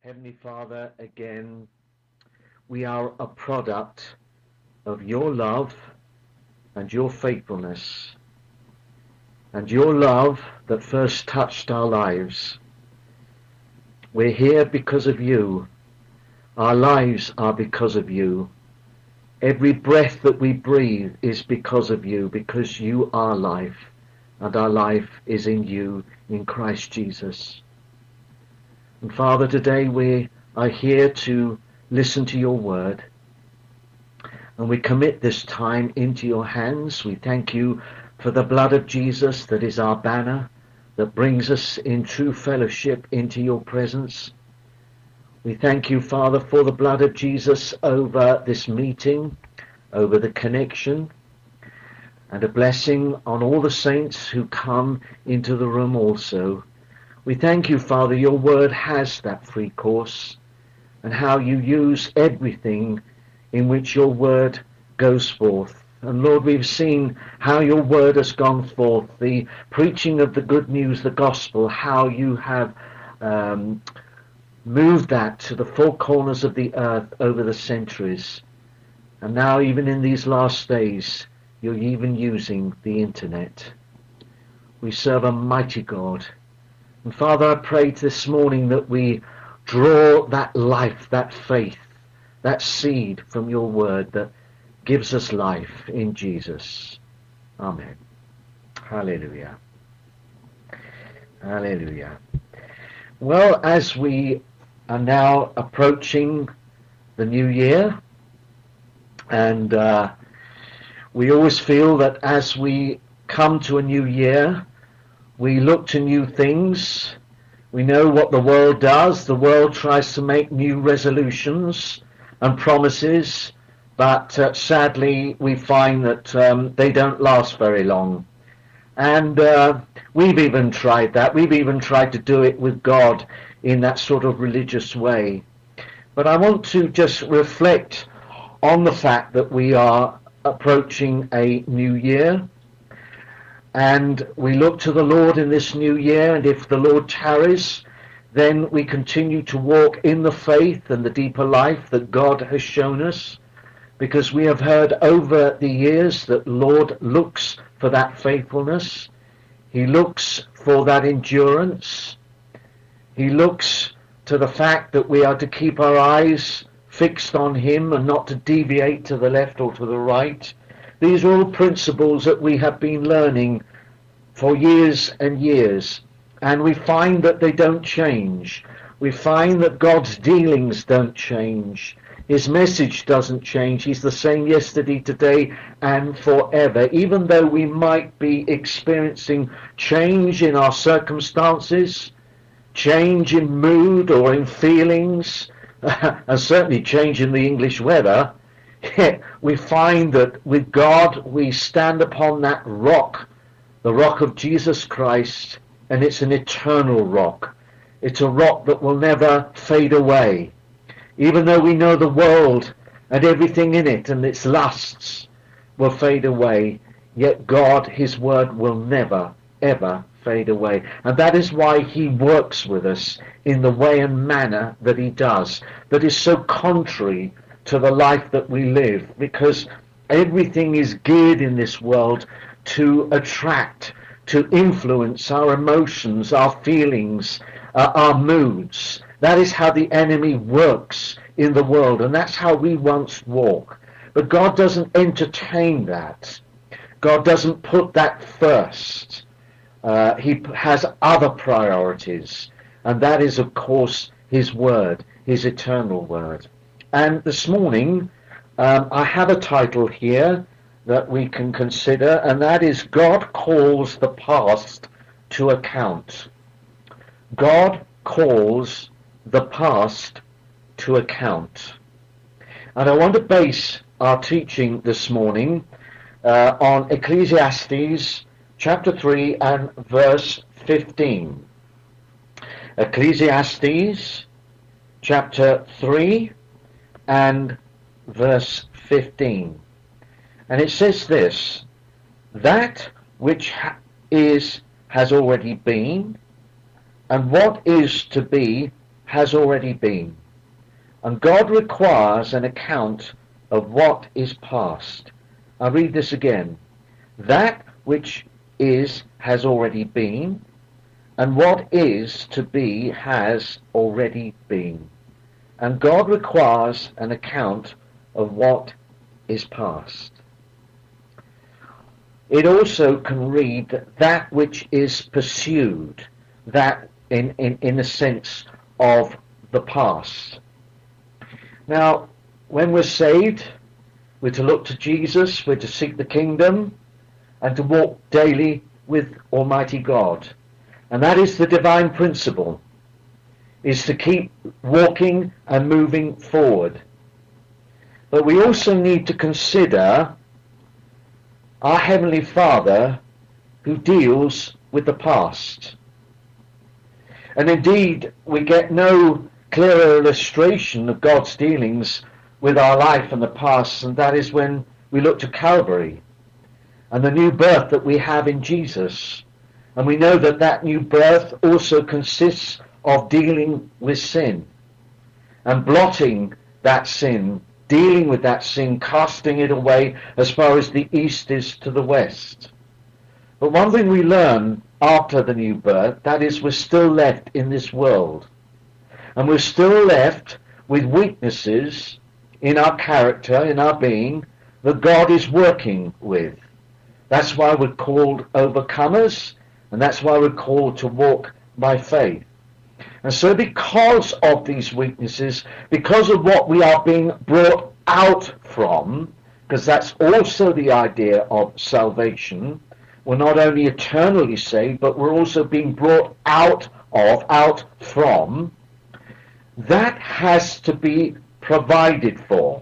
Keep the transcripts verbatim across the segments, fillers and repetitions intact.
Heavenly Father, again, we are a product of your love and your faithfulness, and your love that first touched our lives. We're here because of you. Our lives are because of you. Every breath that we breathe is because of you, because you are life, and our life is in you, in Christ Jesus. And Father, today we are here to listen to your word, and we commit this time into your hands. We thank you for the blood of Jesus that is our banner, that brings us in true fellowship into your presence. We thank you, Father, for the blood of Jesus over this meeting, over the connection, and a blessing on all the saints who come into the room also. We thank you, Father, your word has that free course, and how you use everything in which your word goes forth. And Lord, we've seen how your word has gone forth, the preaching of the good news, the gospel, how you have um, moved that to the four corners of the earth over the centuries. And now, even in these last days, you're even using the internet. We serve a mighty God. And Father, I pray this morning that we draw that life, that faith, that seed from your word that gives us life in Jesus. Amen. Hallelujah. Hallelujah. Well, as we are now approaching the new year, and uh, we always feel that as we come to a new year, we look to new things. We know what the world does. The world tries to make new resolutions and promises, but uh, sadly we find that um, they don't last very long. And uh, we've even tried that. We've even tried to do it with God in that sort of religious way. But I want to just reflect on the fact that we are approaching a new year. And we look to the Lord in this new year, and if the Lord tarries, then we continue to walk in the faith and the deeper life that God has shown us, because we have heard over the years that Lord looks for that faithfulness. He looks for that endurance. He looks to the fact that we are to keep our eyes fixed on him and not to deviate to the left or to the right. These are all principles that we have been learning for years and years, and we find that they don't change. We find that God's dealings don't change. His message doesn't change. He's the same yesterday, today, and forever. Even though we might be experiencing change in our circumstances, change in mood or in feelings, and certainly change in the English weather, we find that with God we stand upon that rock, the rock of Jesus Christ, and it's an eternal rock. It's a rock that will never fade away. Even though we know the world and everything in it and its lusts will fade away, yet God, his word, will never, ever fade away. And that is why he works with us in the way and manner that he does, that is so contrary to the life that we live, because everything is geared in this world to attract, to influence our emotions, our feelings, uh, our moods. That is how the enemy works in the world, and that's how we once walk. But God doesn't entertain that. God doesn't put that first. Uh, he has other priorities, and that is, of course, his word, his eternal word. And this morning, um, I have a title here that we can consider, and that is God Calls the Past to Account. God calls the past to account. And I want to base our teaching this morning uh, on Ecclesiastes chapter three and verse fifteen. Ecclesiastes chapter three and verse fifteen. And it says this: that which ha- is has already been, and what is to be has already been. And God requires an account of what is past. I'll read this again. That which is has already been, and what is to be has already been. And God requires an account of what is past. It also can read that, that which is pursued, that in, in, in the sense of the past. Now, when we're saved, we're to look to Jesus, we're to seek the kingdom, and to walk daily with Almighty God. And that is the divine principle, is to keep walking and moving forward. But we also need to consider our Heavenly Father who deals with the past. And indeed, we get no clearer illustration of God's dealings with our life in the past, and that is when we look to Calvary and the new birth that we have in Jesus. And we know that that new birth also consists of dealing with sin and blotting that sin, dealing with that sin, casting it away as far as the east is to the west. But one thing we learn after the new birth, that is, we're still left in this world. And we're still left with weaknesses in our character, in our being, that God is working with. That's why we're called overcomers, and that's why we're called to walk by faith. And so because of these weaknesses, because of what we are being brought out from, because that's also the idea of salvation, we're not only eternally saved, but we're also being brought out of, out from, that has to be provided for.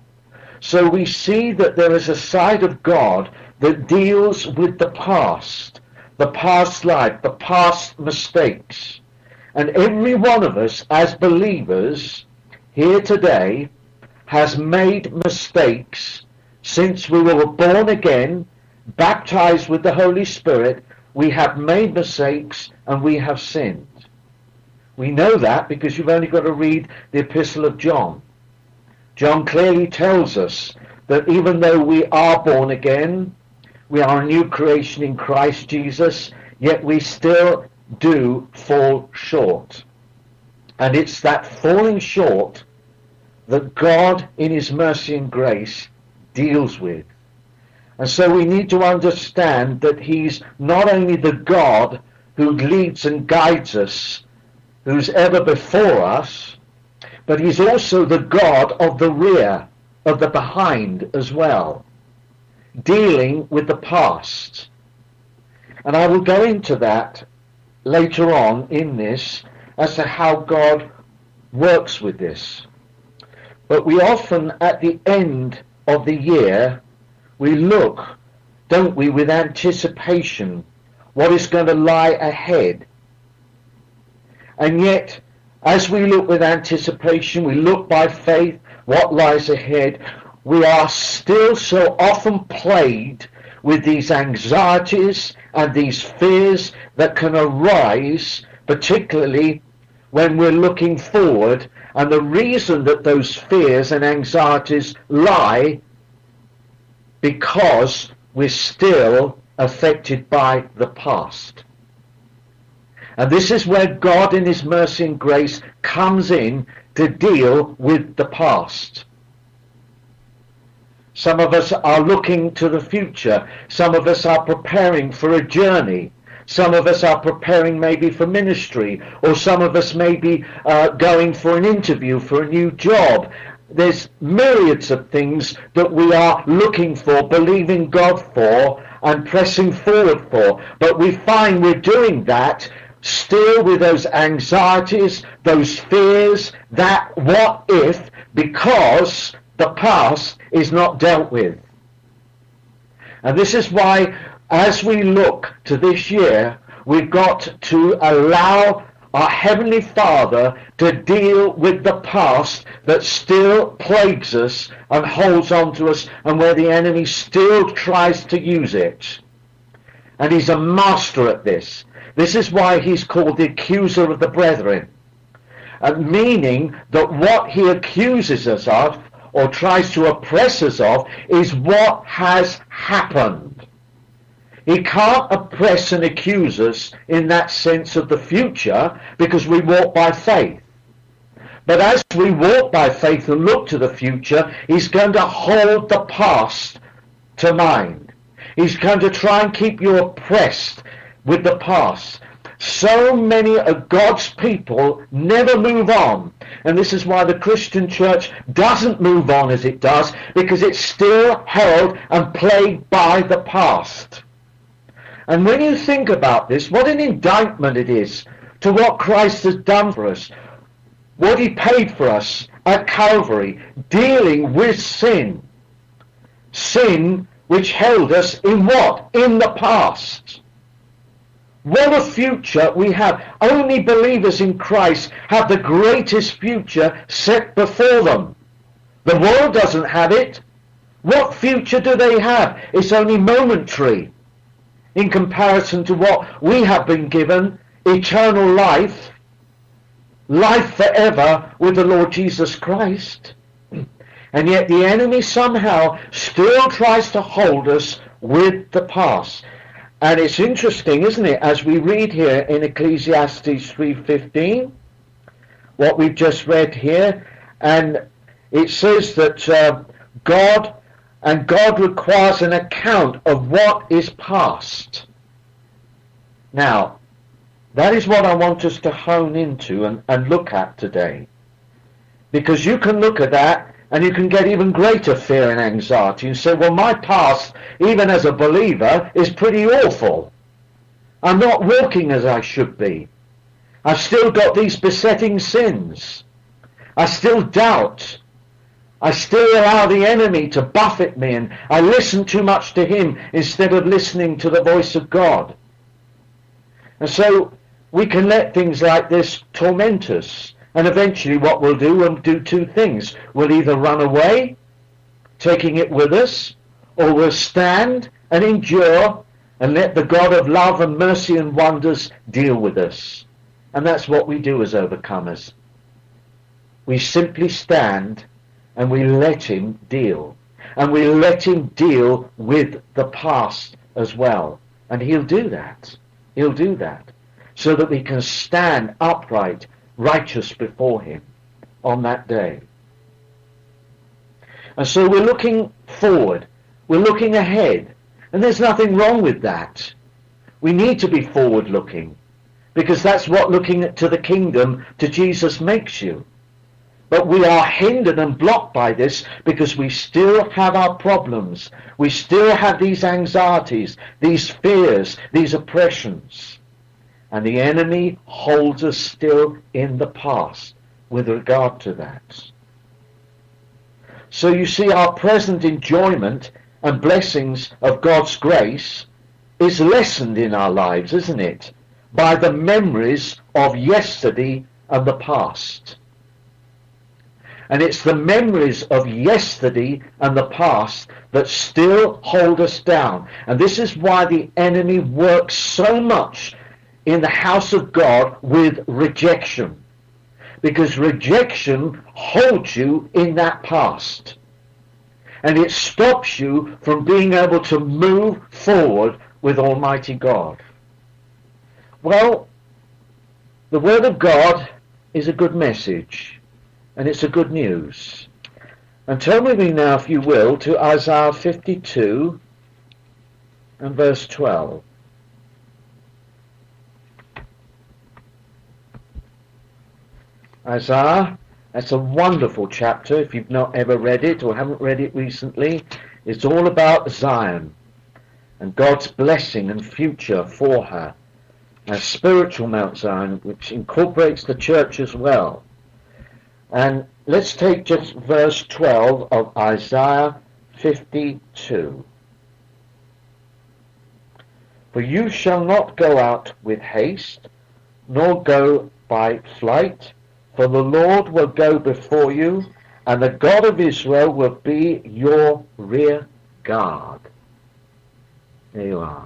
So we see that there is a side of God that deals with the past, the past life, the past mistakes. And every one of us as believers here today has made mistakes since we were born again, baptized with the Holy Spirit. We have made mistakes and we have sinned. We know that because you've only got to read the Epistle of John. John clearly tells us that even though we are born again, we are a new creation in Christ Jesus, yet we still do fall short. And it's that falling short that God in his mercy and grace deals with. And so we need to understand that he's not only the God who leads and guides us, who's ever before us, but he's also the God of the rear, of the behind as well, dealing with the past. And I will go into that later on in this as to how God works with this. But we often, at the end of the year, we look, don't we, with anticipation, what is going to lie ahead. And yet, as we look with anticipation, we look by faith, what lies ahead, we are still so often plagued with these anxieties and these fears that can arise, particularly when we're looking forward. And the reason that those fears and anxieties lie, because we're still affected by the past. And this is where God in his mercy and grace comes in to deal with the past. Some of us are looking to the future. Some of us are preparing for a journey. Some of us are preparing maybe for ministry, or some of us may be uh, going for an interview for a new job. There's myriads of things that we are looking for, believing God for, and pressing forward for. But we find we're doing that still with those anxieties, those fears, that what if, because the past is not dealt with. And this is why, as we look to this year, we've got to allow our Heavenly Father to deal with the past that still plagues us and holds on to us, and where the enemy still tries to use it. And he's a master at this. This is why he's called the accuser of the brethren. uh, meaning that what he accuses us of or tries to oppress us of is what has happened. He can't oppress and accuse us in that sense of the future because we walk by faith. But as we walk by faith and look to the future, he's going to hold the past to mind. He's going to try and keep you oppressed with the past. So many of God's people never move on. And this is why the Christian church doesn't move on as it does, because it's still held and plagued by the past. And when you think about this, what an indictment it is to what Christ has done for us, what he paid for us at Calvary, dealing with sin. Sin which held us in what? In the past. What a future we have. Only believers in Christ have the greatest future set before them. The world doesn't have it. What future do they have? It's only momentary in comparison to what we have been given, eternal life, life forever with the Lord Jesus Christ. And yet the enemy somehow still tries to hold us with the past. And it's interesting, isn't it, as we read here in Ecclesiastes three fifteen, what we've just read here, and it says that uh, God, and God requires an account of what is past. Now, that is what I want us to hone into and, and look at today. Because you can look at that and you can get even greater fear and anxiety and say, well, my past, even as a believer, is pretty awful. I'm not walking as I should be. I've still got these besetting sins. I still doubt. I still allow the enemy to buffet me, and I listen too much to him instead of listening to the voice of God. And so we can let things like this torment us. And eventually what we'll do, we'll do two things. We'll either run away, taking it with us, or we'll stand and endure and let the God of love and mercy and wonders deal with us. And that's what we do as overcomers. We simply stand and we let him deal. And we let him deal with the past as well. And he'll do that. He'll do that. So that we can stand upright, righteous before him on that day. And so we're looking forward. We're looking ahead. And there's nothing wrong with that. We need to be forward looking, because that's what looking to the kingdom, to Jesus, makes you. But we are hindered and blocked by this because we still have our problems. We still have these anxieties, these fears, these oppressions. And the enemy holds us still in the past with regard to that. So you see, our present enjoyment and blessings of God's grace is lessened in our lives, isn't it? By the memories of yesterday and the past. And it's the memories of yesterday and the past that still hold us down. And this is why the enemy works so much in the house of God with rejection. Because rejection holds you in that past. And it stops you from being able to move forward with Almighty God. Well, the Word of God is a good message. And it's a good news. And turn with me now, if you will, to Isaiah fifty-two and verse twelve. Isaiah, that's a wonderful chapter. If you've not ever read it or haven't read it recently, it's all about Zion and God's blessing and future for her. A spiritual Mount Zion, which incorporates the church as well. And let's take just verse twelve of Isaiah fifty-two. For you shall not go out with haste, nor go by flight, for the Lord will go before you, and the God of Israel will be your rear guard. There you are.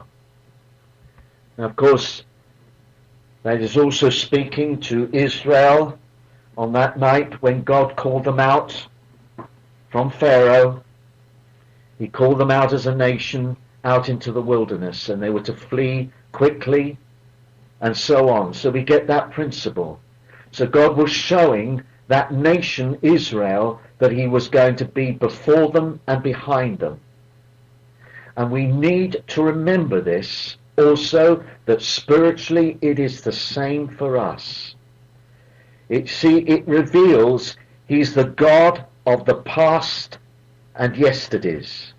Now, of course, that is also speaking to Israel, on that night when God called them out from Pharaoh. He called them out as a nation out into the wilderness, and they were to flee quickly and so on. So we get that principle. So God was showing that nation Israel that he was going to be before them and behind them. And we need to remember this also, that spiritually it is the same for us. It, see, it reveals he's the God of the past and yesterdays.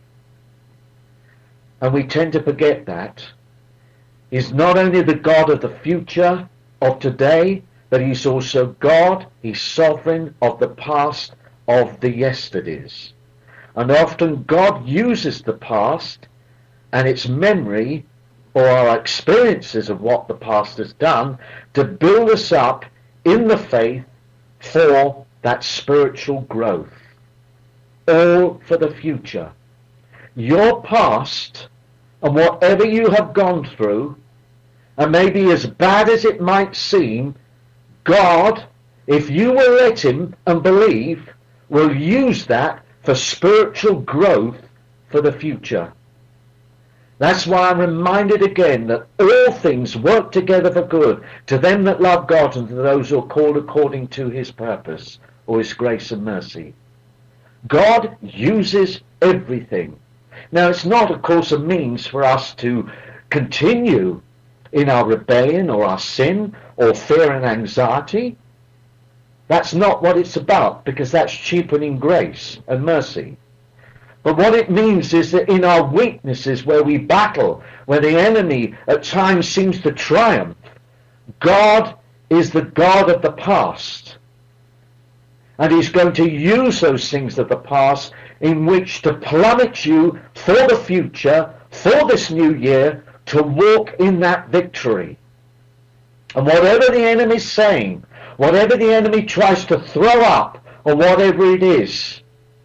And we tend to forget that. He's not only the God of the future, of today, but he's also God, he's sovereign of the past, of the yesterdays. And often God uses the past and its memory, or our experiences of what the past has done, to build us up in the faith for that spiritual growth. All for the future. Your past and whatever you have gone through, and maybe as bad as it might seem, God, if you will let him and believe, will use that for spiritual growth for the future. That's why I'm reminded again that all things work together for good to them that love God and to those who are called according to his purpose or his grace and mercy. God uses everything. Now, it's not, of course, a means for us to continue in our rebellion or our sin or fear and anxiety. That's not what it's about, because that's cheapening grace and mercy. But what it means is that in our weaknesses, where we battle, where the enemy at times seems to triumph, God is the God of the past. And he's going to use those things of the past in which to plummet you for the future, for this new year, to walk in that victory. And whatever the enemy is saying, whatever the enemy tries to throw up, or whatever it is,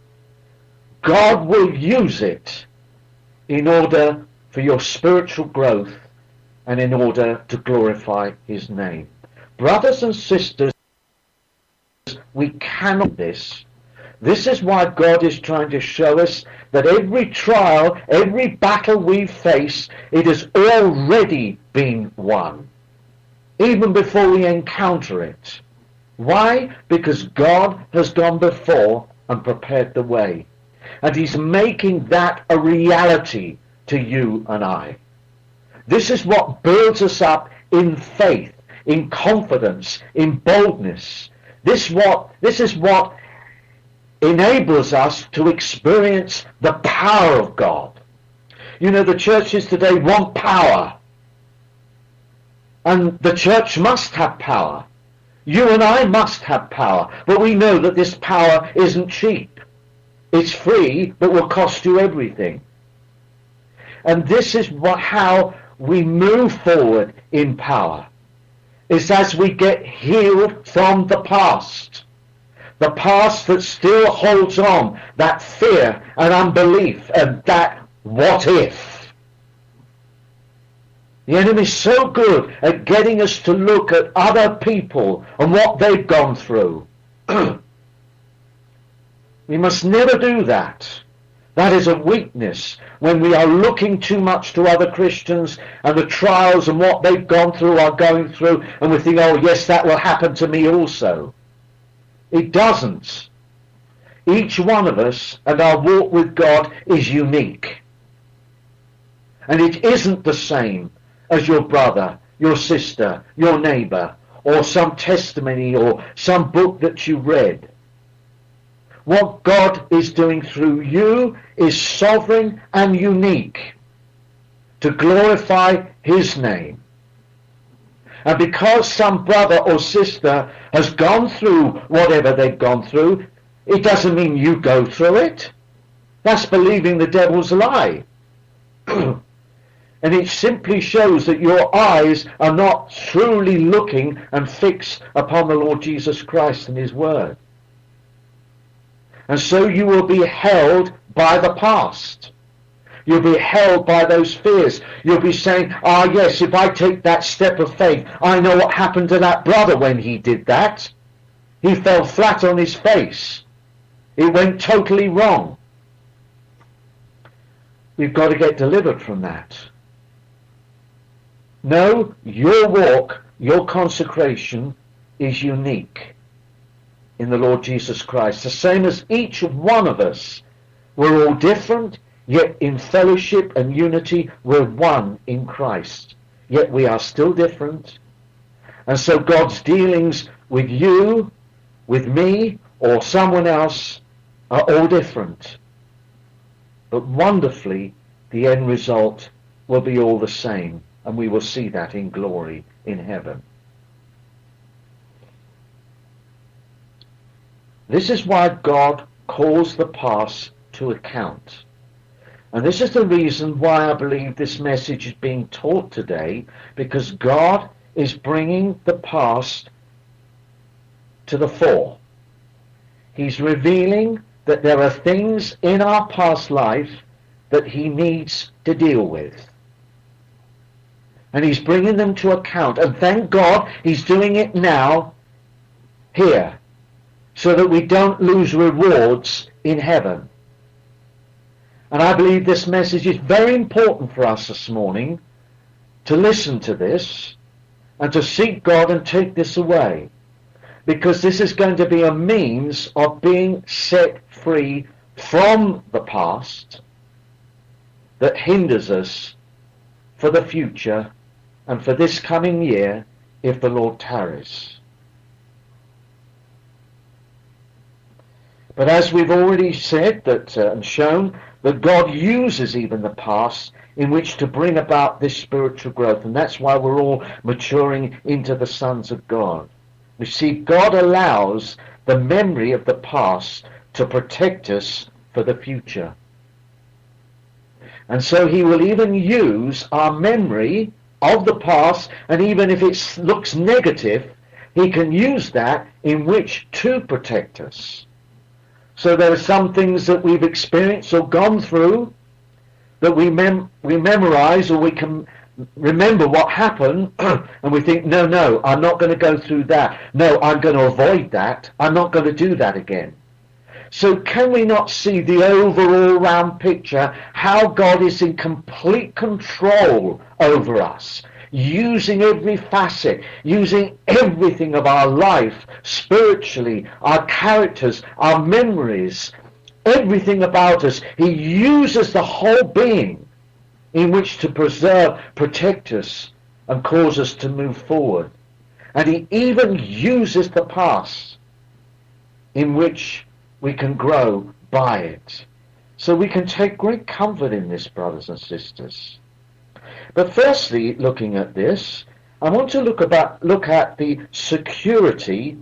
God will use it in order for your spiritual growth and in order to glorify his name. Brothers and sisters, we cannot do this. This is why God is trying to show us that every trial, every battle we face, it has already been won, even before we encounter it. Why? Because God has gone before and prepared the way. And he's making that a reality to you and I. This is what builds us up in faith, in confidence, in boldness. This what this is what enables us to experience the power of God. You know, the churches today want power. And the church must have power. You and I must have power. But we know that this power isn't cheap. It's free, but will cost you everything. And this is what, how we move forward in power. It's as we get healed from the past. The past that still holds on, that fear and unbelief and that what if. The enemy's so good at getting us to look at other people and what they've gone through. We must never do that. That is a weakness when we are looking too much to other Christians and the trials and what they've gone through are going through, and we think, oh yes, that will happen to me also. It doesn't. Each one of us and our walk with God is unique. And it isn't the same as your brother, your sister, your neighbor, or some testimony or some book that you read. What God is doing through you is sovereign and unique to glorify his name. And because some brother or sister has gone through whatever they've gone through, it doesn't mean you go through it. That's believing the devil's lie. And it simply shows that your eyes are not truly looking and fixed upon the Lord Jesus Christ and his word. And so you will be held by the past. You'll be held by those fears. You'll be saying, ah yes, if I take that step of faith, I know what happened to that brother when he did that. He fell flat on his face. It went totally wrong. We've got to get delivered from that. No, your walk, your consecration is unique in the Lord Jesus Christ. The same as each one of us. We're all different, yet in fellowship and unity we're one in Christ. Yet we are still different. And so God's dealings with you, with me, or someone else are all different. But wonderfully, the end result will be all the same, and we will see that in glory in heaven. This is why God calls the past to account. And this is the reason why I believe this message is being taught today, because God is bringing the past to the fore. He's revealing that there are things in our past life that he needs to deal with. And he's bringing them to account. And thank God he's doing it now, here, so that we don't lose rewards in heaven. And I believe this message is very important for us this morning, to listen to this and to seek God and take this away. Because this is going to be a means of being set free from the past that hinders us for the future and for this coming year if the Lord tarries. But as we've already said that uh, and shown, that God uses even the past in which to bring about this spiritual growth. And that's why we're all maturing into the sons of God. We see God allows the memory of the past to protect us for the future. And so he will even use our memory of the past, and even if it looks negative, he can use that in which to protect us. So there are some things that we've experienced or gone through that we mem we memorize, or we can remember what happened, and we think, no, no, I'm not going to go through that. No, I'm going to avoid that. I'm not going to do that again. So can we not see the overall round picture, how God is in complete control over us, using every facet, using everything of our life, spiritually, our characters, our memories, everything about us. He uses the whole being in which to preserve, protect us, and cause us to move forward. And he even uses the past in which we can grow by it. So we can take great comfort in this, brothers and sisters. But firstly, looking at this, I want to look about look at the security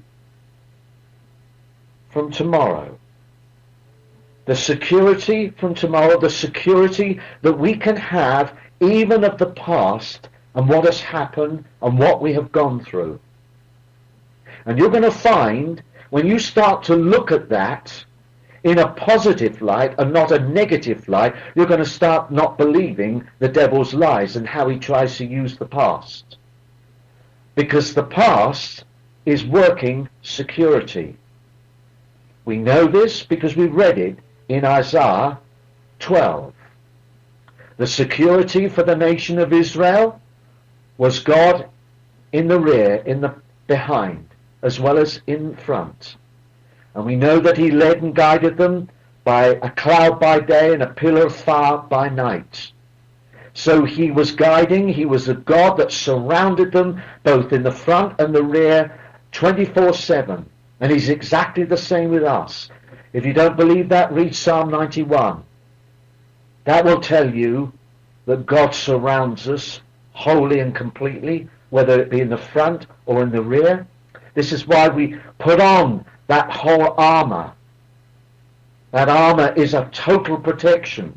from tomorrow. The security from tomorrow, the security that we can have even of the past and what has happened and what we have gone through. And you're going to find, when you start to look at that in a positive light and not a negative light, you're going to start not believing the devil's lies and how he tries to use the past. Because the past is working security. We know this because we read it in Isaiah twelve. The security for the nation of Israel was God in the rear, in the behind, as well as in front. And we know that he led and guided them by a cloud by day and a pillar of fire by night. So he was guiding, he was a God that surrounded them both in the front and the rear twenty-four seven. And he's exactly the same with us. If you don't believe that, read Psalm ninety-one. That will tell you that God surrounds us wholly and completely, whether it be in the front or in the rear. This is why we put on that whole armor. That armor is a total protection.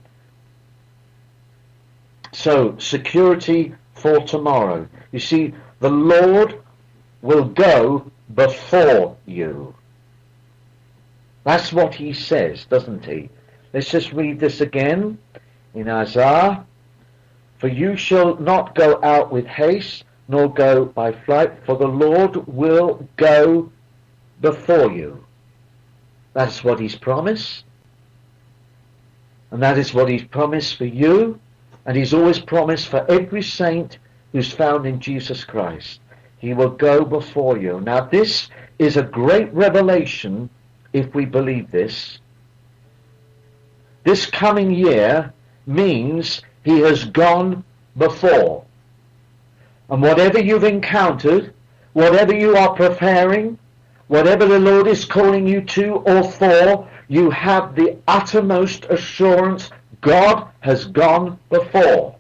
So, security for tomorrow. You see, the Lord will go before you. That's what he says, doesn't he? Let's just read this again in Isaiah. For you shall not go out with haste, nor go by flight, for the Lord will go before you. That's what he's promised. And that is what he's promised for you. And he's always promised for every saint who's found in Jesus Christ. He will go before you. Now this is a great revelation if we believe this. This coming year means he has gone before. And whatever you've encountered, whatever you are preparing, whatever the Lord is calling you to or for, you have the uttermost assurance God has gone before.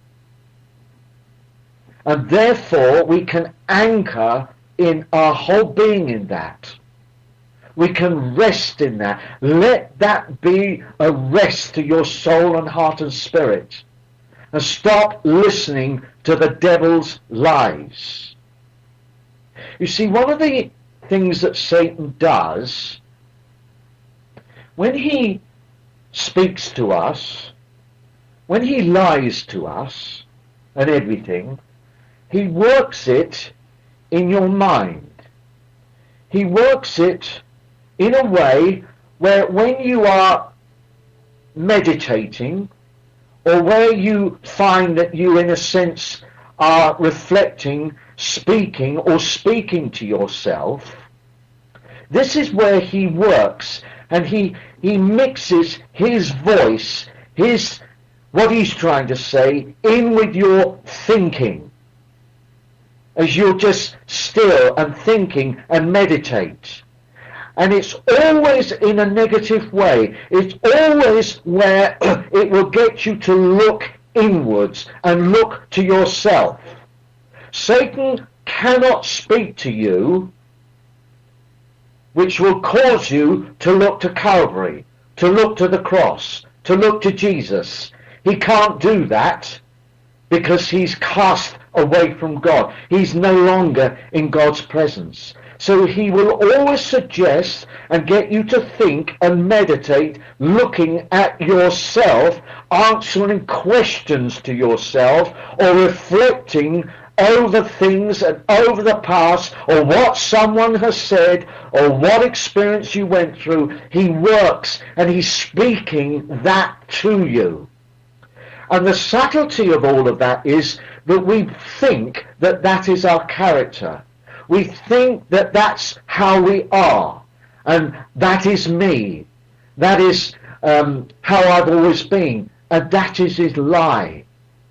And therefore we can anchor in our whole being in that. We can rest in that. Let that be a rest to your soul and heart and spirit. And stop listening to the devil's lies. You see, one of the things that Satan does, when he speaks to us, when he lies to us and everything, he works it in your mind. He works it in a way where when you are meditating, or where you find that you in a sense are reflecting, speaking or speaking to yourself, this is where he works, and he he mixes his voice, his what he's trying to say, in with your thinking, as you're just still and thinking and meditate. And it's always in a negative way. It's always where it will get you to look inwards and look to yourself. Satan cannot speak to you which will cause you to look to Calvary, to look to the cross, to look to Jesus. He can't do that because he's cast away from God. He's no longer in God's presence. So he will always suggest and get you to think and meditate, looking at yourself, answering questions to yourself, or reflecting over things and over the past, or what someone has said, or what experience you went through. He works and he's speaking that to you. And the subtlety of all of that is that we think that that is our character. We think that that's how we are, and that is me. That is um, how I've always been, and that is his lie.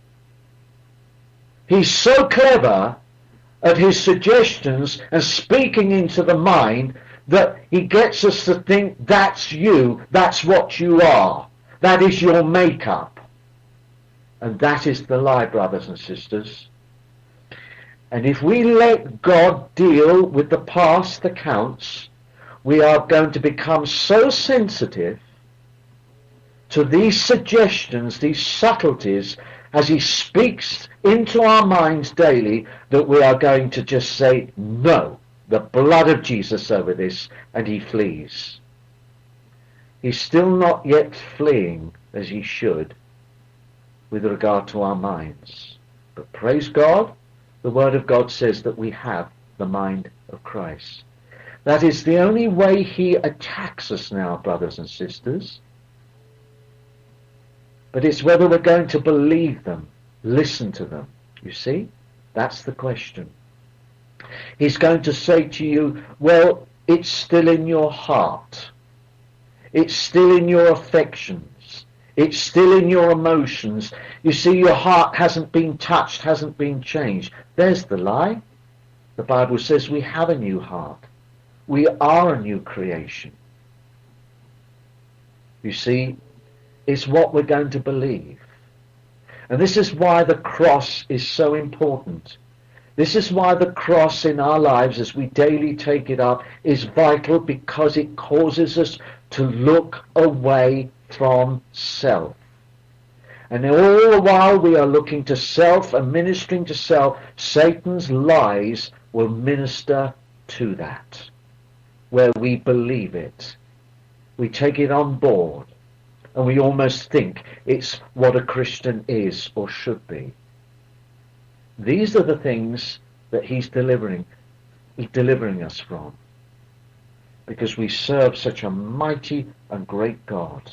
He's so clever at his suggestions and speaking into the mind that he gets us to think that's you, that's what you are, that is your makeup. And that is the lie, brothers and sisters. And if we let God deal with the past accounts, we are going to become so sensitive to these suggestions, these subtleties, as he speaks into our minds daily, that we are going to just say, no, the blood of Jesus over this, and he flees. He's still not yet fleeing as he should with regard to our minds. But praise God, the Word of God says that we have the mind of Christ. That is the only way he attacks us now, brothers and sisters. But it's whether we're going to believe them, listen to them. You see? That's the question. He's going to say to you, well, it's still in your heart. It's still in your affections. It's still in your emotions. You see, your heart hasn't been touched, hasn't been changed. There's the lie. The Bible says we have a new heart. We are a new creation. You see, it's what we're going to believe. And this is why the cross is so important. This is why the cross in our lives, as we daily take it up, is vital, because it causes us to look away from self. And all the while we are looking to self and ministering to self, Satan's lies will minister to that. Where we believe it, we take it on board, and we almost think it's what a Christian is or should be. These are the things that he's delivering, he's delivering us from. because we serve such a mighty and great God.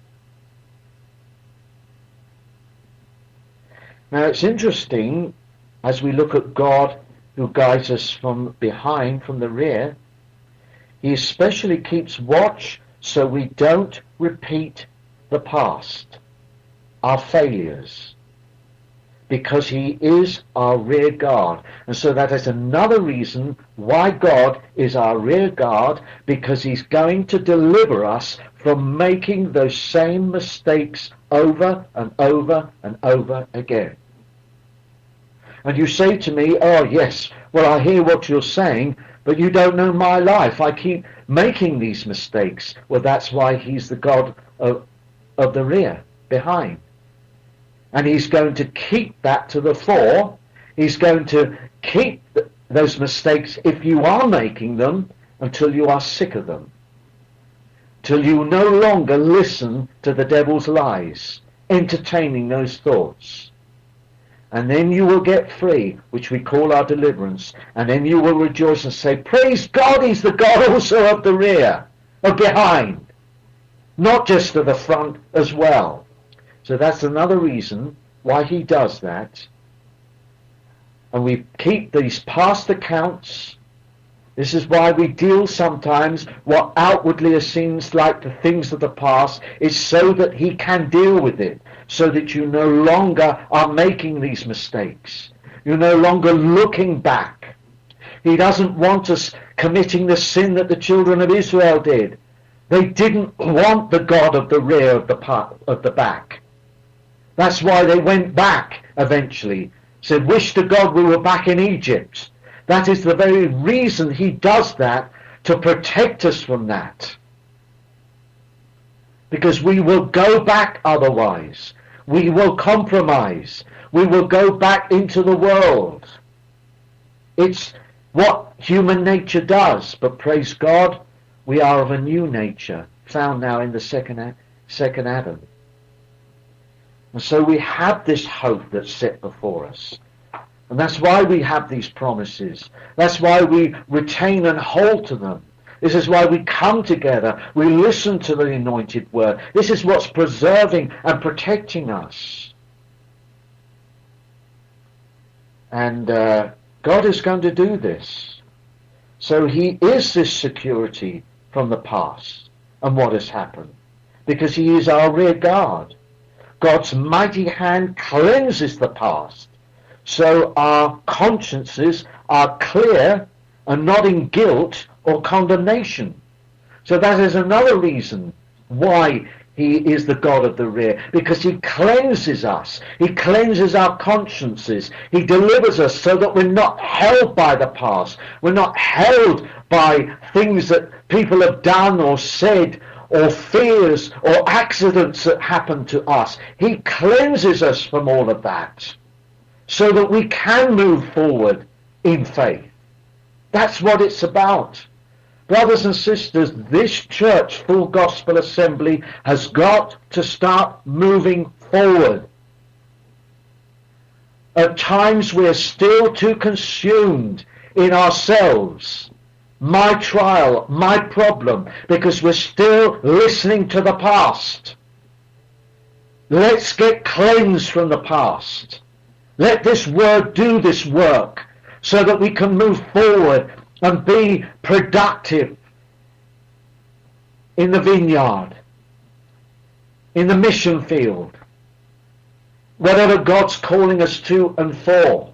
Now it's interesting, as we look at God who guides us from behind, from the rear, he especially keeps watch so we don't repeat the past, our failures, because he is our rear guard. And so that is another reason why God is our rear guard, because he's going to deliver us from making those same mistakes over and over and over again. And you say to me, oh yes, well I hear what you're saying, but you don't know my life. I keep making these mistakes. Well, that's why he's the God of, of the rear, behind. And he's going to keep that to the fore. He's going to keep th- those mistakes, if you are making them, until you are sick of them. Till you no longer listen to the devil's lies, entertaining those thoughts. And then you will get free, which we call our deliverance. And then you will rejoice and say, praise God, he's the God also of the rear, of behind. Not just of the front as well. So that's another reason why he does that. And we keep these past accounts. This is why we deal sometimes what outwardly seems like the things of the past, is so that he can deal with it, so that you no longer are making these mistakes. You're no longer looking back. He doesn't want us committing the sin that the children of Israel did. They didn't want the God of the rear of the part, of the back. That's why they went back eventually. Said, wish to God we were back in Egypt. That is the very reason he does that, to protect us from that. Because we will go back otherwise. We will compromise. We will go back into the world. It's what human nature does. But praise God, we are of a new nature, found now in the second, second Adam. And so we have this hope that's set before us. And that's why we have these promises. That's why we retain and hold to them. This is why we come together. We listen to the anointed word. This is what's preserving and protecting us. And uh, God is going to do this. So he is this security from the past and what has happened, because he is our rear guard. God's mighty hand cleanses the past, so our consciences are clear and not in guilt or condemnation. So that is another reason why he is the God of the rear, because he cleanses us. He cleanses our consciences. He delivers us so that we're not held by the past. We're not held by things that people have done or said, or fears or accidents that happen to us. He cleanses us from all of that, so that we can move forward in faith. That's what it's about. Brothers and sisters, this church, Full Gospel Assembly, has got to start moving forward. At times we're still too consumed in ourselves, my trial, my problem, because we're still listening to the past. Let's get cleansed from the past. Let this word do this work, so that we can move forward and be productive in the vineyard, in the mission field, whatever God's calling us to and for.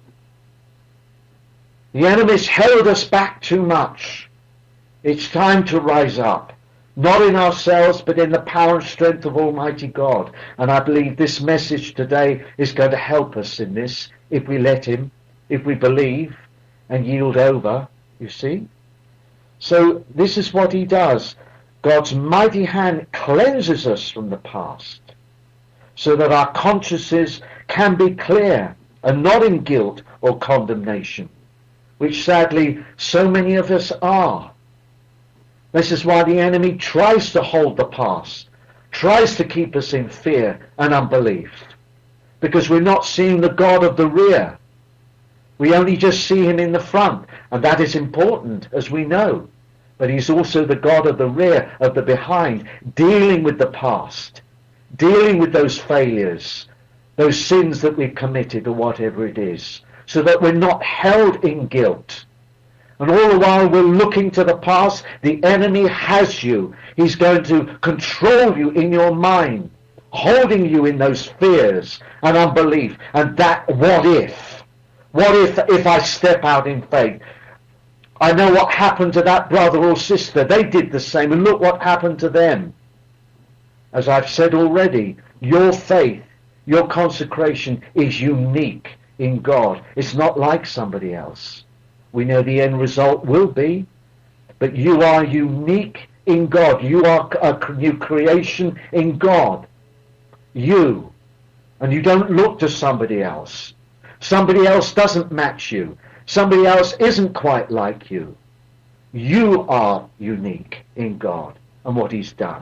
The enemy's held us back too much. It's time to rise up, not in ourselves, but in the power and strength of Almighty God. And I believe this message today is going to help us in this, if we let him, if we believe and yield over, you see. So this is what he does. God's mighty hand cleanses us from the past, so that our consciences can be clear and not in guilt or condemnation, which sadly so many of us are. This is why the enemy tries to hold the past, tries to keep us in fear and unbelief, because we're not seeing the God of the rear. We only just see him in the front, and that is important, as we know. but he's also the God of the rear, of the behind, dealing with the past, dealing with those failures, those sins that we've committed or whatever it is, so that we're not held in guilt. And all the while we're looking to the past, the enemy has you. He's going to control you in your mind, holding you in those fears and unbelief. And that what if? What if if I step out in faith? I know what happened to that brother or sister. They did the same, and look what happened to them. As I've said already, your faith, your consecration is unique in God. It's not like somebody else. We know the end result will be, but you are unique in God. You are a new creation in God. You. And you don't look to somebody else. Somebody else doesn't match you. Somebody else isn't quite like you. You are unique in God and what he's done.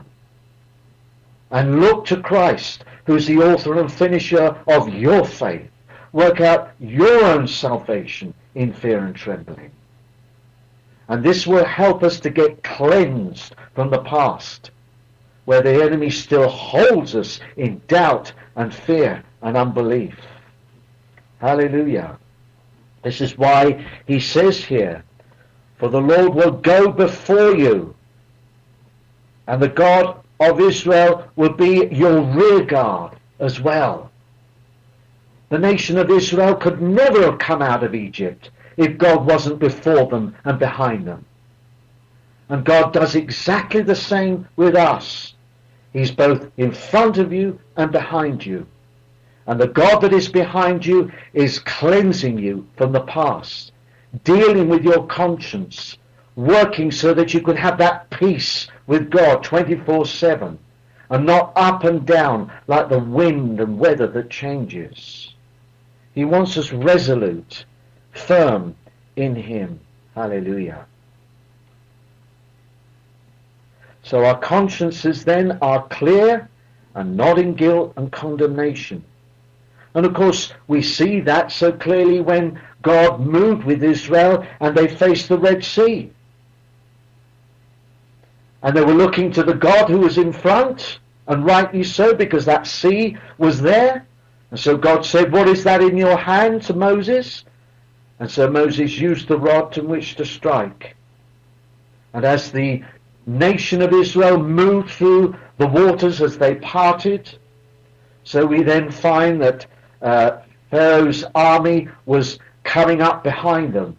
And look to Christ, who's the author and finisher of your faith. Work out your own salvation in fear and trembling. And this will help us to get cleansed from the past, where the enemy still holds us in doubt and fear and unbelief. Hallelujah. This is why he says here, for the Lord will go before you, and the God of Israel will be your rear guard as well. The nation of Israel could never have come out of Egypt if God wasn't before them and behind them. And God does exactly the same with us. He's both in front of you and behind you. And the God that is behind you is cleansing you from the past, dealing with your conscience, working so that you can have that peace with God twenty-four seven, and not up and down like the wind and weather that changes. He wants us resolute, firm in him. Hallelujah. So our consciences then are clear and not in guilt and condemnation. And of course we see that so clearly when God moved with Israel and they faced the Red Sea. And they were looking to the God who was in front, and rightly so, because that sea was there. And so God said, what is that in your hand, to Moses? And so Moses used the rod in which to strike. And as the nation of Israel moved through the waters as they parted, so we then find that uh, Pharaoh's army was coming up behind them.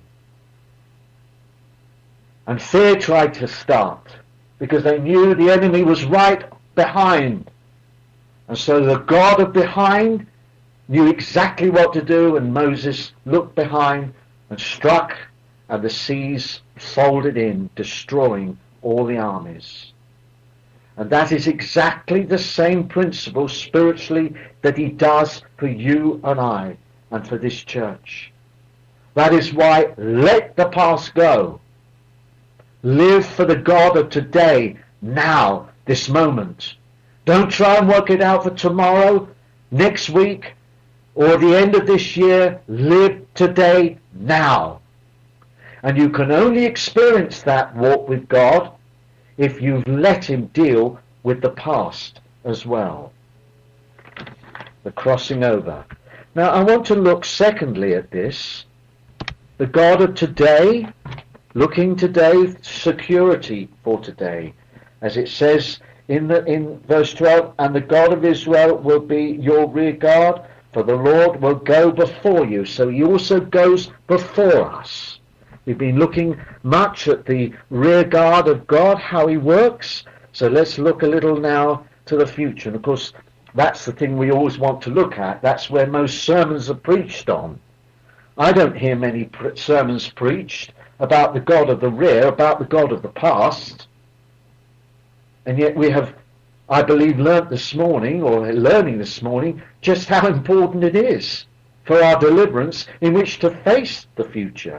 And fear tried to start, because they knew the enemy was right behind. And so the God of behind knew exactly what to do, and Moses looked behind and struck, and the seas folded in, destroying all the armies. And that is exactly the same principle spiritually that he does for you and I and for this church. That is why let the past go. Live for the God of today, now, this moment. Don't try and work it out for tomorrow, next week, or the end of this year. Live today, now. And you can only experience that walk with God if you've let him deal with the past as well. The crossing over. Now I want to look secondly at this. The God of today, looking today, security for today. As it says in the in verse twelve, and the God of Israel will be your rear guard, for the Lord will go before you. So he also goes before us. We've been looking much at the rear guard of God, how he works. So let's look a little now to the future. And of course, that's the thing we always want to look at. That's where most sermons are preached on. I don't hear many pre- sermons preached about the God of the rear, about the God of the past. And yet we have, I believe, learnt this morning, or learning this morning, just how important it is for our deliverance in which to face the future.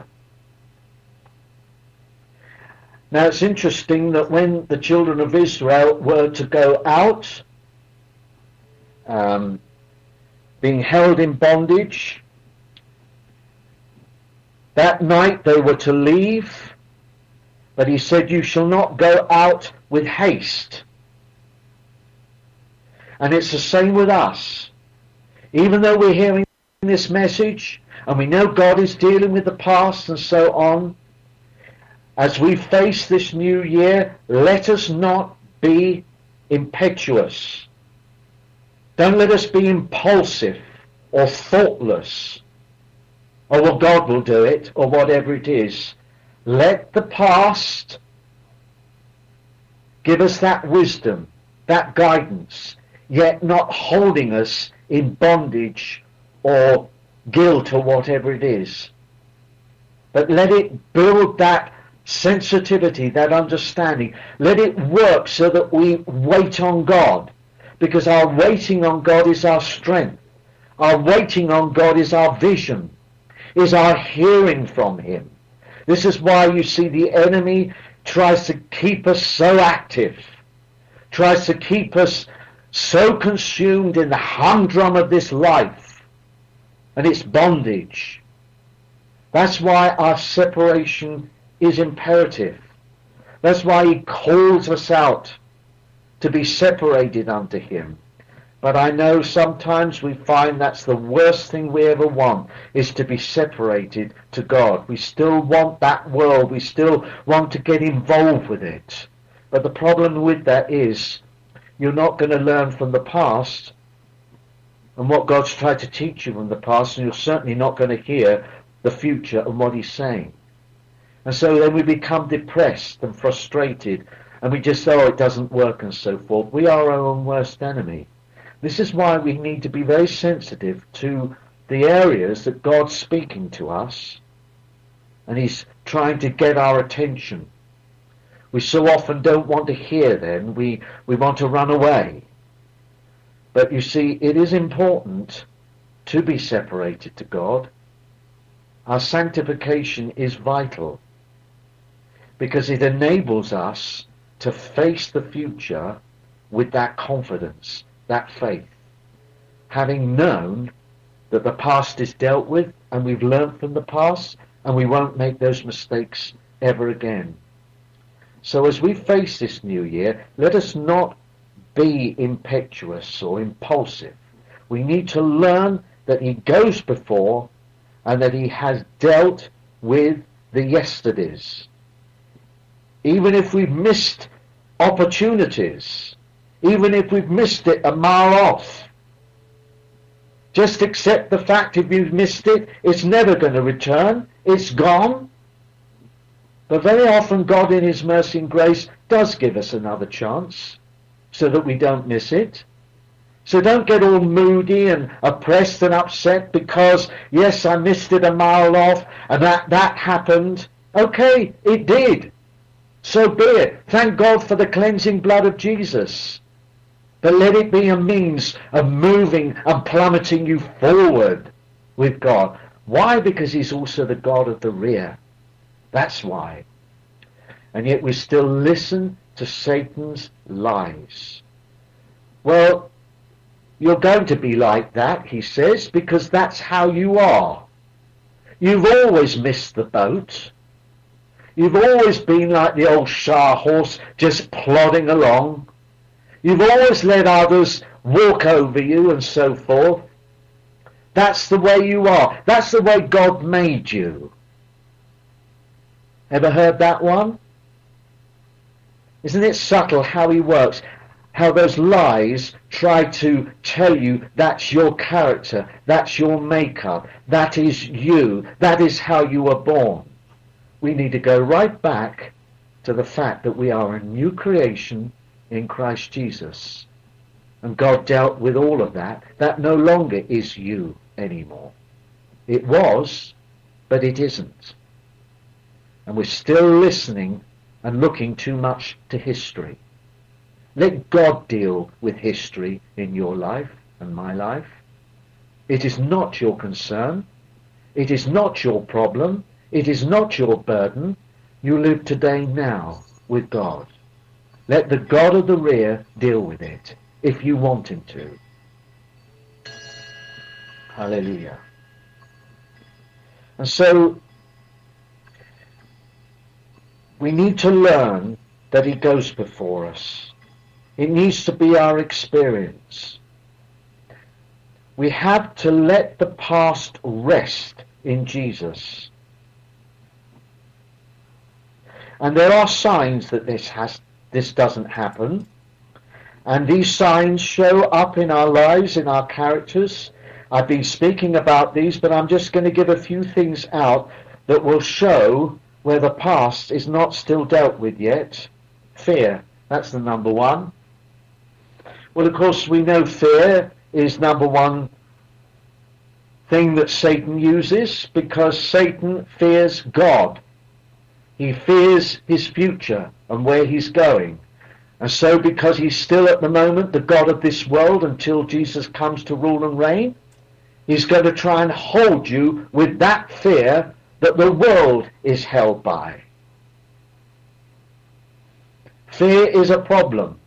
Now it's interesting that when the children of Israel were to go out, um, being held in bondage, that night they were to leave, But he said, you shall not go out with haste. And it's the same with us. Even though we're hearing this message, and we know God is dealing with the past and so on, as we face this new year, let us not be impetuous. Don't let us be impulsive or thoughtless, or well, God will do it, or whatever it is. Let the past give us that wisdom, that guidance, yet not holding us in bondage or guilt or whatever it is. But let it build that sensitivity, that understanding. Let it work so that we wait on God, because our waiting on God is our strength. Our waiting on God is our vision, is our hearing from him. This is why you see the enemy tries to keep us so active, tries to keep us so consumed in the humdrum of this life and its bondage. That's why our separation is imperative. That's why he calls us out to be separated unto him. But I know sometimes we find that's the worst thing we ever want, is to be separated to God. We still want that world. We still want to get involved with it. But the problem with that is you're not going to learn from the past and what God's tried to teach you from the past, and you're certainly not going to hear the future and what he's saying. And so then we become depressed and frustrated, and we just say, oh, it doesn't work and so forth. We are our own worst enemy. This is why we need to be very sensitive to the areas that God's speaking to us, and he's trying to get our attention. We so often don't want to hear them. We, we want to run away. But you see, it is important to be separated to God. Our sanctification is vital, because it enables us to face the future with that confidence, that faith, having known that the past is dealt with and we've learned from the past and we won't make those mistakes ever again. So as we face this new year, let us not be impetuous or impulsive. We need to learn that he goes before and that he has dealt with the yesterdays. Even if we've missed opportunities, even if we've missed it a mile off, just accept the fact if you've missed it, it's never going to return. It's gone. But very often God in his mercy and grace does give us another chance so that we don't miss it. So don't get all moody and oppressed and upset because, yes, I missed it a mile off and that, that happened. Okay, it did. So be it. Thank God for the cleansing blood of Jesus. But let it be a means of moving and plummeting you forward with God. Why? Because he's also the God of the rear. That's why. And yet we still listen to Satan's lies. Well, you're going to be like that, he says, because that's how you are. You've always missed the boat. You've always been like the old Shah horse, just plodding along. You've always let others walk over you and so forth. That's the way you are. That's the way God made you. Ever heard that one? Isn't it subtle how he works? How those lies try to tell you that's your character, that's your makeup, that is you, that is how you were born. We need to go right back to the fact that we are a new creation in Christ Jesus. And God dealt with all of that. That no longer is you anymore. It was, but it isn't. And we're still listening and looking too much to history. Let God deal with history in your life and my life. It is not your concern. It is not your problem. It is not your burden. You live today now with God. Let the God of the rear deal with it, if you want him to. Hallelujah. And so, we need to learn that he goes before us. It needs to be our experience. We have to let the past rest in Jesus. And there are signs that this has this doesn't happen. And these signs show up in our lives, in our characters. I've been speaking about these, but I'm just going to give a few things out that will show where the past is not still dealt with yet. Fear, that's the number one. Well, of course, we know fear is number one thing that Satan uses, because Satan fears God. He fears his future and where he's going. And so because he's still at the moment the God of this world until Jesus comes to rule and reign, he's going to try and hold you with that fear that the world is held by. Fear is a problem.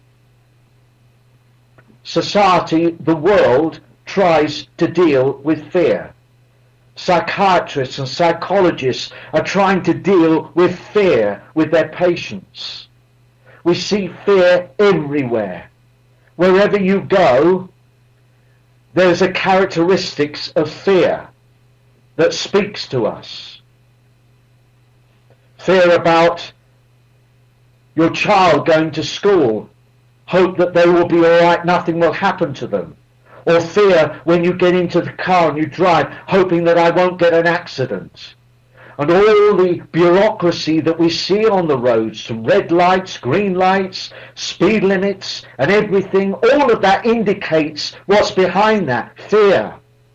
Society, the world, tries to deal with fear. Psychiatrists and psychologists are trying to deal with fear with their patients. We see fear everywhere. Wherever you go, there's a characteristics of fear that speaks to us. Fear about your child going to school, hope that they will be all right, nothing will happen to them. Or fear when you get into the car and you drive, hoping that I won't get an accident. And all the bureaucracy that we see on the roads, from red lights, green lights, speed limits, and everything, all of that indicates what's behind that, fear.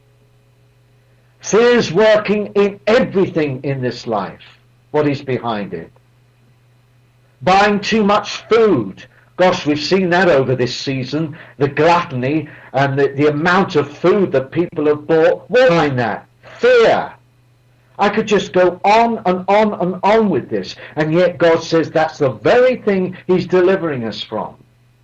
Fear is working in everything in this life, what is behind it. Buying too much food. Gosh, we've seen that over this season, the gluttony and the, the amount of food that people have bought. What's behind that? Fear. I could just go on and on and on with this, and yet God says that's the very thing he's delivering us from.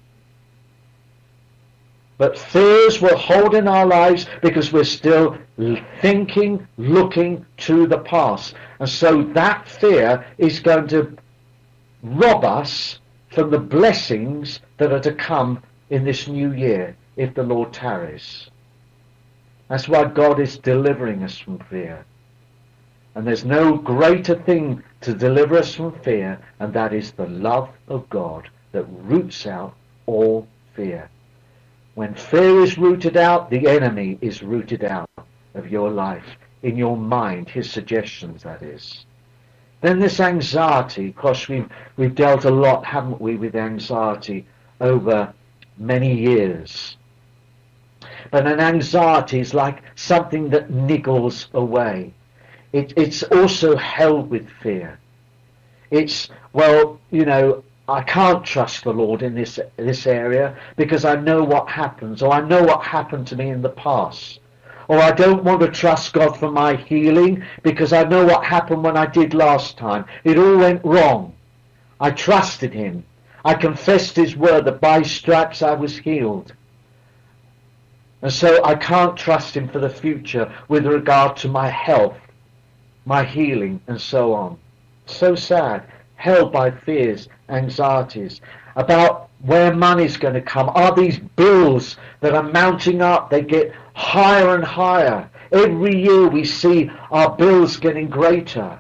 But fears will hold in our lives because we're still thinking, looking to the past. And so that fear is going to rob us from the blessings that are to come in this new year if the Lord tarries. That's why God is delivering us from fear. And there's no greater thing to deliver us from fear, and that is the love of God that roots out all fear. When fear is rooted out, the enemy is rooted out of your life, in your mind, his suggestions, that is. Then this anxiety, of course we've, we've dealt a lot, haven't we, with anxiety over many years. But an anxiety is like something that niggles away. It, it's also held with fear. It's, well, you know, I can't trust the Lord in this, this area because I know what happens, or I know what happened to me in the past. Or I don't want to trust God for my healing because I know what happened when I did last time. It all went wrong. I trusted him. I confessed his word that by his stripes I was healed. And so I can't trust him for the future with regard to my health, my healing, and so on. So sad. Held by fears, anxieties about where money's going to come. Are these bills that are mounting up, they get higher and higher. Every year we see our bills getting greater.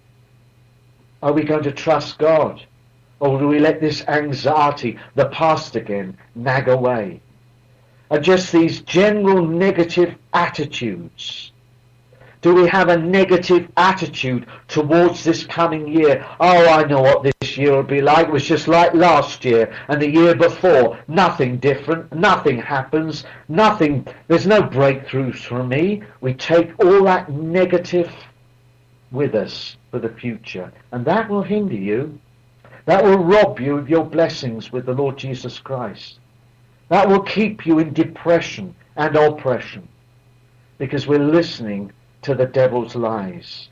Are we going to trust God? Or do we let this anxiety, the past again, nag away? And just these general negative attitudes. Do we have a negative attitude towards this coming year? Oh, I know what this year will be like. It was just like last year and the year before. Nothing different. Nothing happens. Nothing. There's no breakthroughs for me. We take all that negative with us for the future. And that will hinder you. That will rob you of your blessings with the Lord Jesus Christ. That will keep you in depression and oppression. Because we're listening to the devil's lies.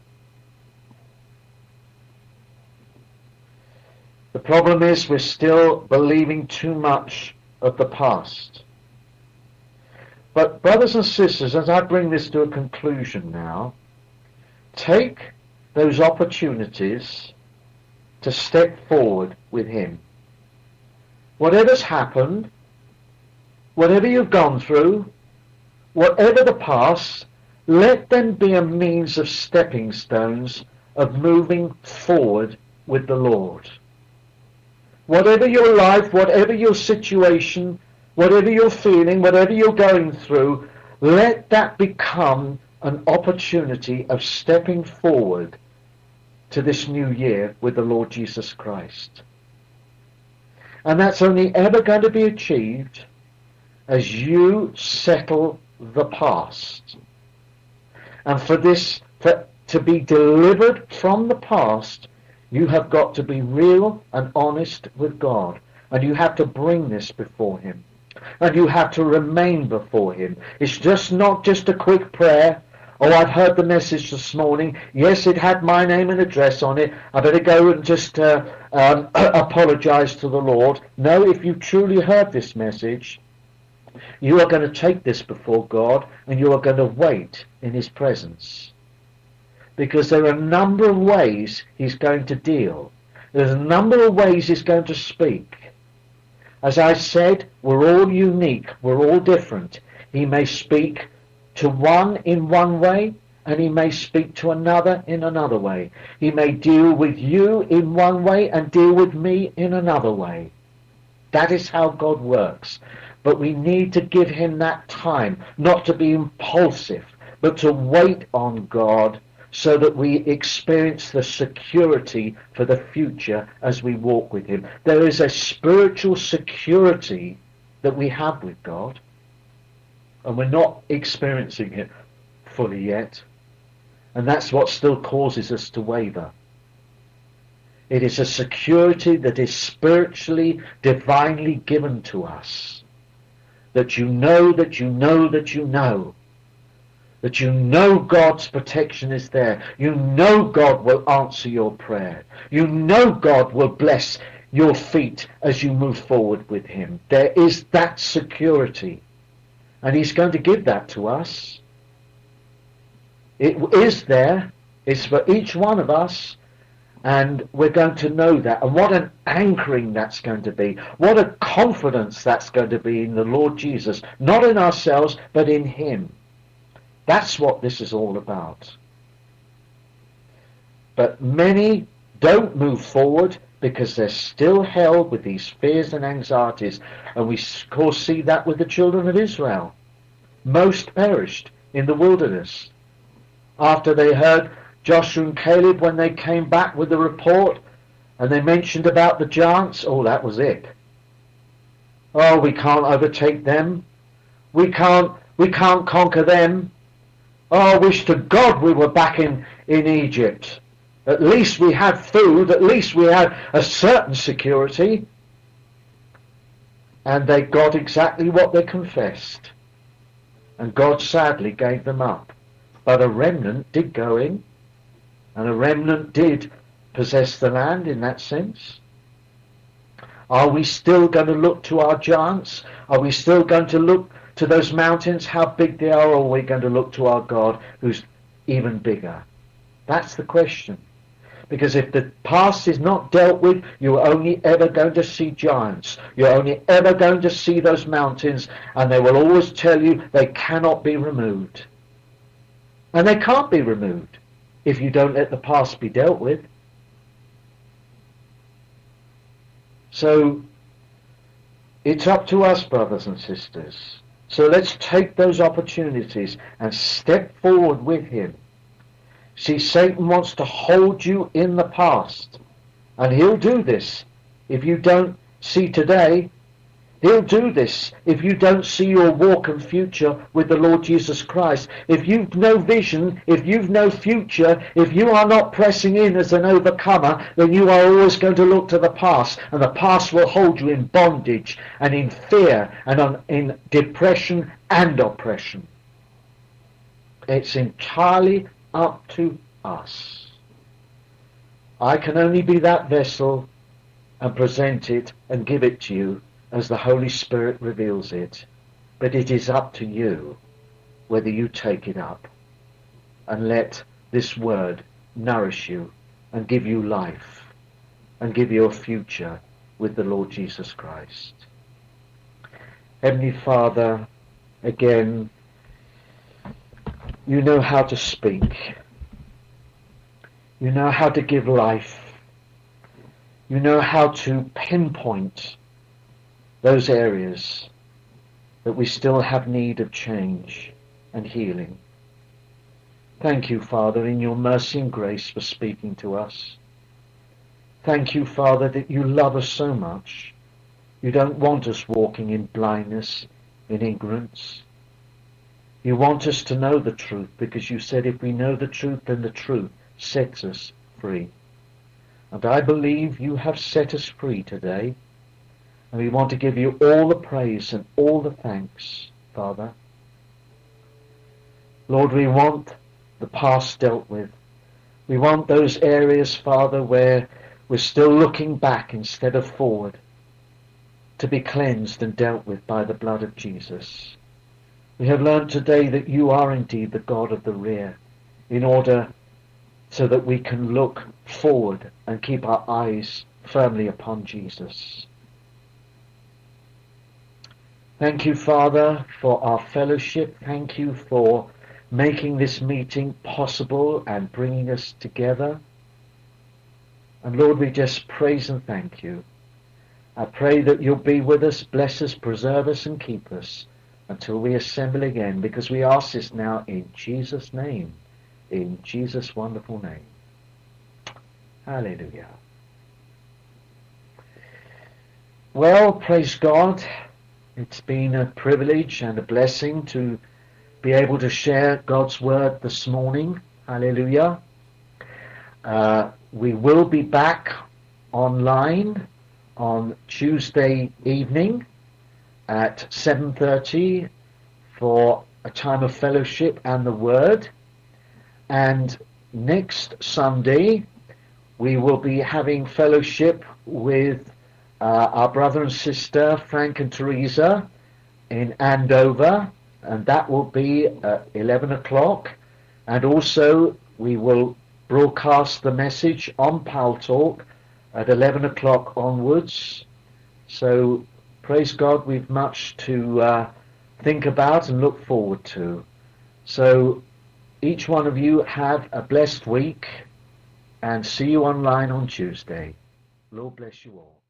The problem is we're still believing too much of the past. But brothers and sisters, as I bring this to a conclusion now, take those opportunities to step forward with him. Whatever's happened, whatever you've gone through, whatever the past, let them be a means of stepping stones of moving forward with the Lord. Whatever your life, whatever your situation, whatever you're feeling, whatever you're going through, let that become an opportunity of stepping forward to this new year with the Lord Jesus Christ. And that's only ever going to be achieved as you settle the past. And for this, for, to be delivered from the past, you have got to be real and honest with God. And you have to bring this before him. And you have to remain before him. It's just not just a quick prayer. Oh, I've heard the message this morning. Yes, it had my name and address on it. I better go and just uh, um, apologize to the Lord. No, if you truly heard this message, you are going to take this before God and you are going to wait in his presence. Because there are a number of ways he's going to deal. There's a number of ways he's going to speak. As I said, we're all unique. We're all different. He may speak to one in one way, and he may speak to another in another way. He may deal with you in one way and deal with me in another way. That is how God works. But we need to give him that time, not to be impulsive, but to wait on God so that we experience the security for the future as we walk with him. There is a spiritual security that we have with God, and we're not experiencing it fully yet. And that's what still causes us to waver. It is a security that is spiritually, divinely given to us. That you know, that you know, that you know. That you know God's protection is there. You know God will answer your prayer. You know God will bless your feet as you move forward with him. There is that security. And he's going to give that to us. It is there. It's for each one of us. And we're going to know that. And what an anchoring that's going to be. What a confidence that's going to be in the Lord Jesus. Not in ourselves, but in him. That's what this is all about. But many don't move forward because they're still held with these fears and anxieties. And we of course see that with the children of Israel. Most perished in the wilderness. After they heard Joshua and Caleb, when they came back with the report and they mentioned about the giants, oh, that was it. Oh, we can't overtake them. We can't, we can't conquer them. Oh, I wish to God we were back in, in Egypt. At least we had food. At least we had a certain security. And they got exactly what they confessed. And God sadly gave them up. But a remnant did go in. And a remnant did possess the land in that sense. Are we still going to look to our giants? Are we still going to look to those mountains, how big they are, or are we going to look to our God who's even bigger? That's the question. Because if the past is not dealt with, you're only ever going to see giants. You're only ever going to see those mountains, and they will always tell you they cannot be removed. And they can't be removed if you don't let the past be dealt with. So it's up to us, brothers and sisters. So let's take those opportunities and step forward with him. See, Satan wants to hold you in the past. And he'll do this if you don't see today. He'll do this if you don't see your walk and future with the Lord Jesus Christ. If you've no vision, if you've no future, if you are not pressing in as an overcomer, then you are always going to look to the past. And the past will hold you in bondage and in fear and on, in depression and oppression. It's entirely up to us. I can only be that vessel and present it and give it to you as the Holy Spirit reveals it. But it is up to you whether you take it up and let this word nourish you and give you life and give you a future with the Lord Jesus Christ. Heavenly Father, again, you know how to speak. You know how to give life. You know how to pinpoint those areas that we still have need of change and healing. Thank you, Father, in your mercy and grace for speaking to us. Thank you, Father, that you love us so much. You don't want us walking in blindness, in ignorance. You want us to know the truth, because you said if we know the truth, then the truth sets us free. And I believe you have set us free today. And we want to give you all the praise and all the thanks, Father. Lord, we want the past dealt with. We want those areas, Father, where we're still looking back instead of forward, to be cleansed and dealt with by the blood of Jesus. We have learned today that you are indeed the God of the rear, in order so that we can look forward and keep our eyes firmly upon Jesus. Thank you, Father, for our fellowship. Thank you for making this meeting possible and bringing us together. And Lord, we just praise and thank you. I pray that you'll be with us, bless us, preserve us, and keep us until we assemble again, because we ask this now in Jesus' name, in Jesus' wonderful name. Hallelujah. Well, praise God. It's been a privilege and a blessing to be able to share God's word this morning. Hallelujah. Uh, we will be back online on Tuesday evening at seven thirty for a time of fellowship and the word. And next Sunday we will be having fellowship with uh, our brother and sister Frank and Teresa in Andover, and that will be at eleven o'clock. And also we will broadcast the message on Pal Talk at eleven o'clock onwards. So praise God, we've much to uh, think about and look forward to. So each one of you have a blessed week, and see you online on Tuesday. Lord bless you all.